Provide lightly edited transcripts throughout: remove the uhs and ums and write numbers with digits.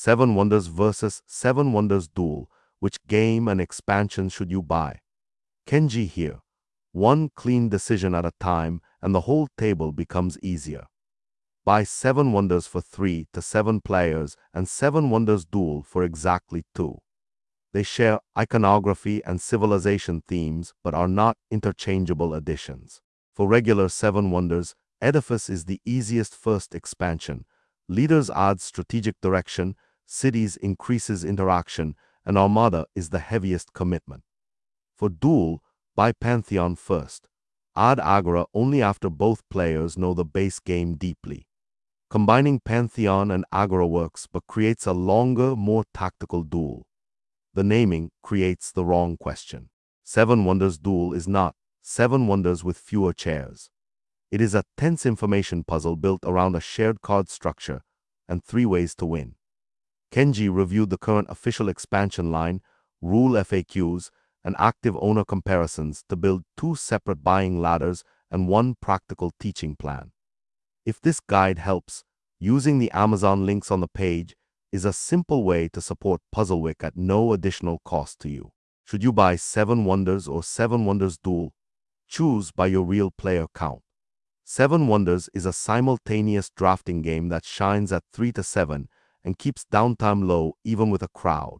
Seven Wonders versus Seven Wonders Duel. Which game and expansion should you buy? Kenji here. One clean decision at a time and the whole table becomes easier. Buy Seven Wonders for 3 to 7 players and Seven Wonders Duel for exactly 2. They share iconography and civilization themes but are not interchangeable additions. For regular Seven Wonders, Edifice is the easiest first expansion. Leaders adds strategic direction, Cities increases interaction, and Armada is the heaviest commitment. For Duel, buy Pantheon first. Add Agora only after both players know the base game deeply. Combining Pantheon and Agora works but creates a longer, more tactical duel. The naming creates the wrong question. Seven Wonders Duel is not Seven Wonders with fewer chairs. It is a tense information puzzle built around a shared card structure and 3 ways to win. Kenji reviewed the current official expansion line, rule FAQs, and active owner comparisons to build 2 separate buying ladders and 1 practical teaching plan. If this guide helps, using the Amazon links on the page is a simple way to support Puzzlewick at no additional cost to you. Should you buy Seven Wonders or Seven Wonders Duel? Choose by your real player count. Seven Wonders is a simultaneous drafting game that shines at 3 to 7 and keeps downtime low even with a crowd.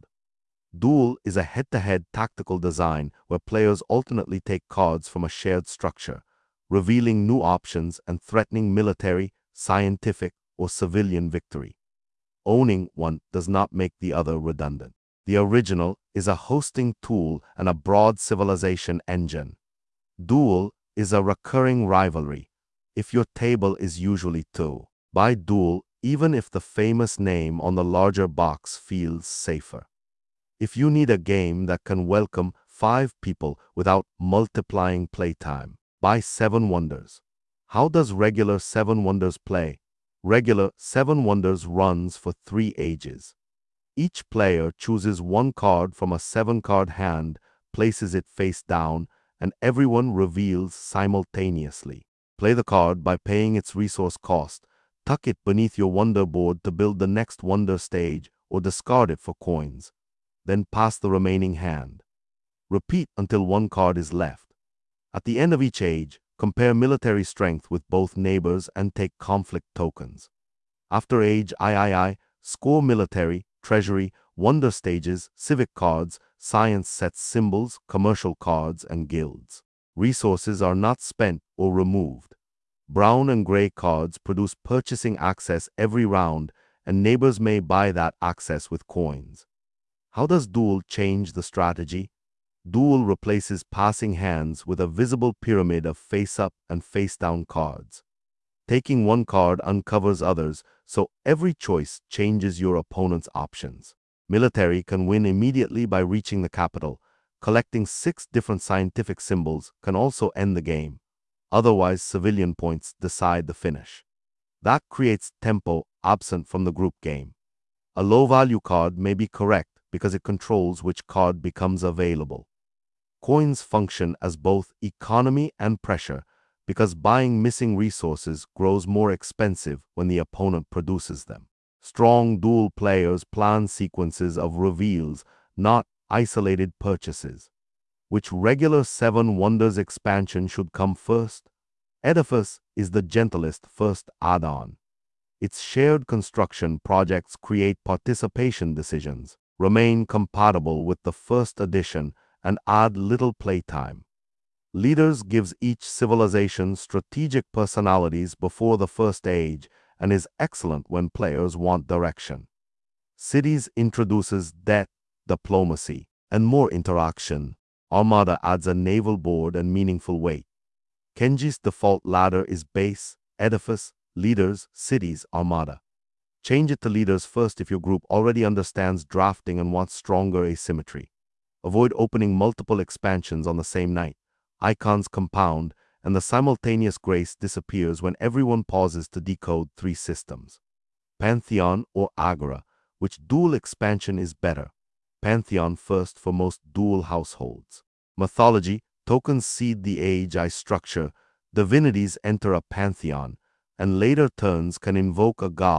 Duel is a head-to-head tactical design where players alternately take cards from a shared structure, revealing new options and threatening military, scientific, or civilian victory. Owning one does not make the other redundant. The original is a hosting tool and a broad civilization engine. Duel is a recurring rivalry. If your table is usually 2, buy Duel even if the famous name on the larger box feels safer. If you need a game that can welcome 5 people without multiplying playtime, buy Seven Wonders. How does regular Seven Wonders play? Regular Seven Wonders runs for 3 ages. Each player chooses 1 card from a 7-card hand, places it face down, and everyone reveals simultaneously. Play the card by paying its resource cost, tuck it beneath your Wonder board to build the next Wonder stage, or discard it for coins. Then pass the remaining hand. Repeat until 1 card is left. At the end of each age, compare military strength with both neighbors and take conflict tokens. After age III, score military, treasury, Wonder stages, civic cards, science sets symbols, commercial cards, and guilds. Resources are not spent or removed. Brown and gray cards produce purchasing access every round, and neighbors may buy that access with coins. How does Duel change the strategy? Duel replaces passing hands with a visible pyramid of face-up and face-down cards. Taking 1 card uncovers others, so every choice changes your opponent's options. Military can win immediately by reaching the capital. Collecting 6 different scientific symbols can also end the game. Otherwise, civilian points decide the finish. That creates tempo absent from the group game. A low-value card may be correct because it controls which card becomes available. Coins function as both economy and pressure because buying missing resources grows more expensive when the opponent produces them. Strong Duel players plan sequences of reveals, not isolated purchases. Which regular Seven Wonders expansion should come first? Edifice is the gentlest first add-on. Its shared construction projects create participation decisions, remain compatible with the first edition, and add little playtime. Leaders gives each civilization strategic personalities before the first age and is excellent when players want direction. Cities introduces debt, diplomacy, and more interaction. Armada adds a naval board and meaningful weight. Kenji's default ladder is base, edifice, leaders, cities, armada. Change it to leaders first if your group already understands drafting and wants stronger asymmetry. Avoid opening multiple expansions on the same night. Icons compound, and the simultaneous grace disappears when everyone pauses to decode 3 systems. Pantheon or Agora, which Duel expansion is better? Pantheon first for most Duel households. Mythology, tokens seed the age I structure, divinities enter a pantheon, and later turns can invoke a god,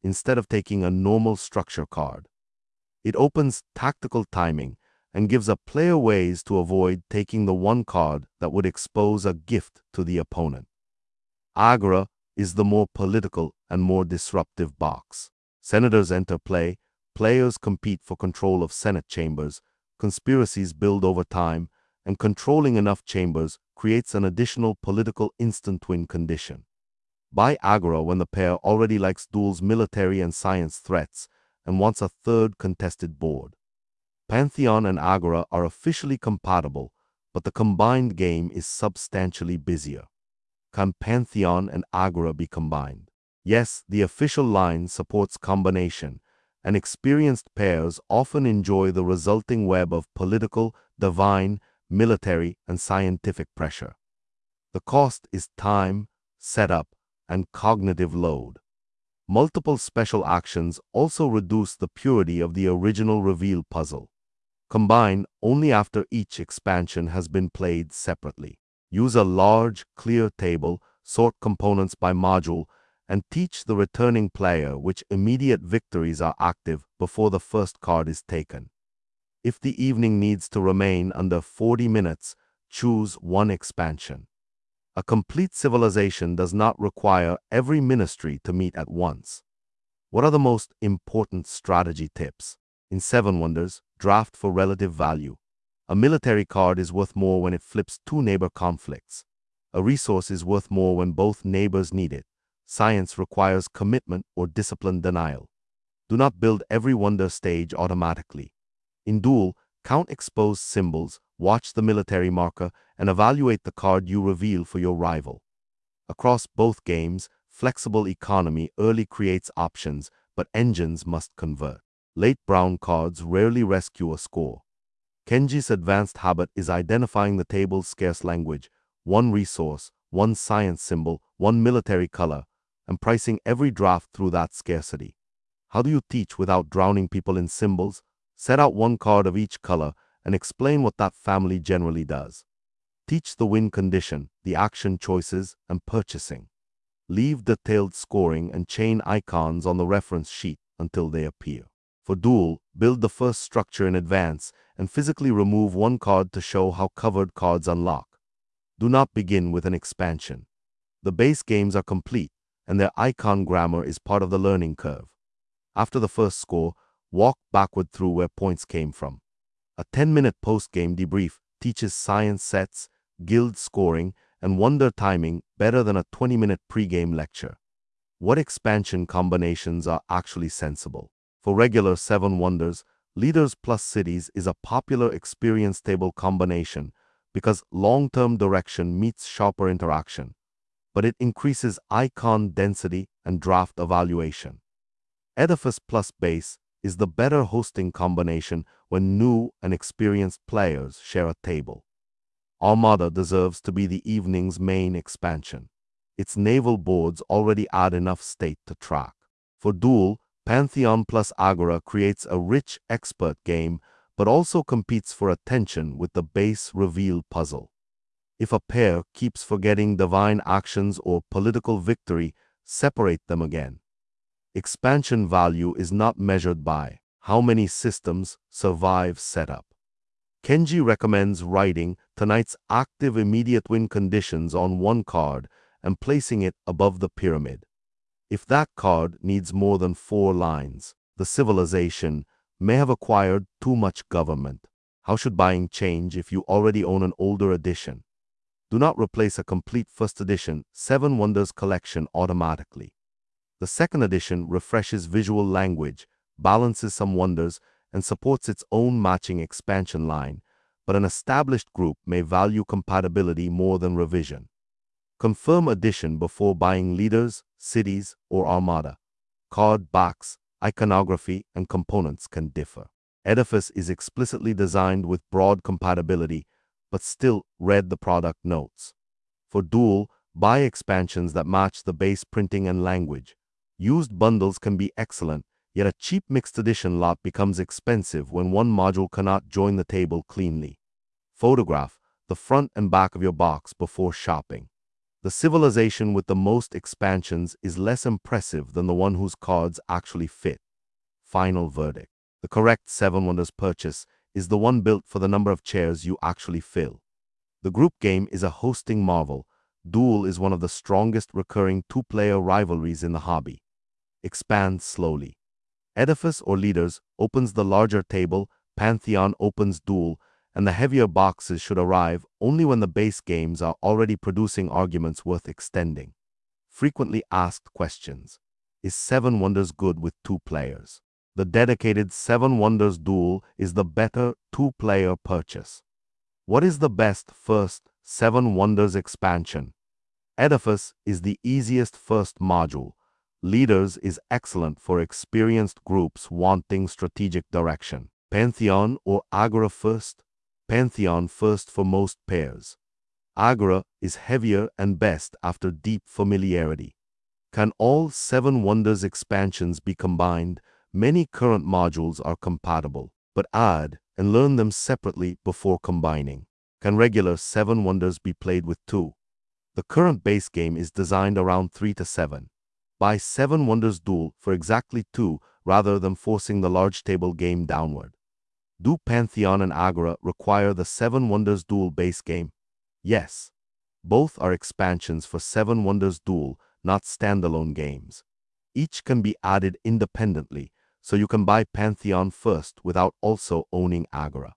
instead of taking a normal structure card. It opens tactical timing and gives a player ways to avoid taking the one card that would expose a gift to the opponent. Agora is the more political and more disruptive box. Senators enter play, players compete for control of Senate chambers, conspiracies build over time, and controlling enough chambers creates an additional political instant win condition. Buy Agora when the pair already likes duels, military and science threats, and wants a third contested board. Pantheon and Agora are officially compatible, but the combined game is substantially busier. Can Pantheon and Agora be combined? Yes, the official line supports combination, and experienced pairs often enjoy the resulting web of political, divine, military, and scientific pressure. The cost is time, setup, and cognitive load. Multiple special actions also reduce the purity of the original reveal puzzle. Combine only after each expansion has been played separately. Use a large, clear table, sort components by module, and teach the returning player which immediate victories are active before the first card is taken. If the evening needs to remain under 40 minutes, choose one expansion. A complete civilization does not require every ministry to meet at once. What are the most important strategy tips? In Seven Wonders, draft for relative value. A military card is worth more when it flips two neighbor conflicts. A resource is worth more when both neighbors need it. Science requires commitment or discipline denial. Do not build every wonder stage automatically. In Duel, count exposed symbols, watch the military marker, and evaluate the card you reveal for your rival. Across both games, flexible economy early creates options, but engines must convert. Late brown cards rarely rescue a score. Kenji's advanced habit is identifying the table's scarce language, one resource, one science symbol, one military color, and pricing every draft through that scarcity. How do you teach without drowning people in symbols? Set out one card of each color and explain what that family generally does. Teach the win condition, the action choices, and purchasing. Leave detailed scoring and chain icons on the reference sheet until they appear. For Duel, build the first structure in advance and physically remove one card to show how covered cards unlock. Do not begin with an expansion. The base games are complete, and their icon grammar is part of the learning curve. After the first score, walk backward through where points came from. A 10-minute post-game debrief teaches science sets, guild scoring, and wonder timing better than a 20-minute pre-game lecture. What expansion combinations are actually sensible? For regular Seven Wonders, Leaders plus Cities is a popular experience table combination because long-term direction meets sharper interaction, but it increases icon density and draft evaluation. Edifice plus Base is the better hosting combination when new and experienced players share a table. Armada deserves to be the evening's main expansion. Its naval boards already add enough state to track. For Duel, Pantheon plus Agora creates a rich expert game, but also competes for attention with the base reveal puzzle. If a pair keeps forgetting divine actions or political victory, separate them again. Expansion value is not measured by how many systems survive setup. Kenji recommends writing tonight's active immediate win conditions on one card and placing it above the pyramid. If that card needs more than 4 lines, the civilization may have acquired too much government. How should buying change if you already own an older edition? Do not replace a complete first edition Seven Wonders collection automatically. The second edition refreshes visual language, balances some wonders, and supports its own matching expansion line, but an established group may value compatibility more than revision. Confirm addition before buying Leaders, Cities, or Armada. Card backs, iconography, and components can differ. Edifice is explicitly designed with broad compatibility, but still read the product notes. For Duel, buy expansions that match the base printing and language. Used bundles can be excellent, yet a cheap mixed edition lot becomes expensive when one module cannot join the table cleanly. Photograph the front and back of your box before shopping. The civilization with the most expansions is less impressive than the one whose cards actually fit. Final verdict. The correct Seven Wonders purchase is the one built for the number of chairs you actually fill. The group game is a hosting marvel. Duel is one of the strongest recurring two-player rivalries in the hobby. Expand slowly. Edifice or Leaders opens the larger table, Pantheon opens Duel, and the heavier boxes should arrive only when the base games are already producing arguments worth extending. Frequently asked questions. Is Seven Wonders good with two players? The dedicated Seven Wonders Duel is the better two-player purchase. What is the best first Seven Wonders expansion? Edifice is the easiest first module. Leaders is excellent for experienced groups wanting strategic direction. Pantheon or Agora first? Pantheon first for most pairs. Agora is heavier and best after deep familiarity. Can all Seven Wonders expansions be combined? Many current modules are compatible, but add and learn them separately before combining. Can regular Seven Wonders be played with two? The current base game is designed around 3 to 7. Buy Seven Wonders Duel for exactly 2 rather than forcing the large table game downward. Do Pantheon and Agora require the Seven Wonders Duel base game? Yes. Both are expansions for Seven Wonders Duel, not standalone games. Each can be added independently, so you can buy Pantheon first without also owning Agora.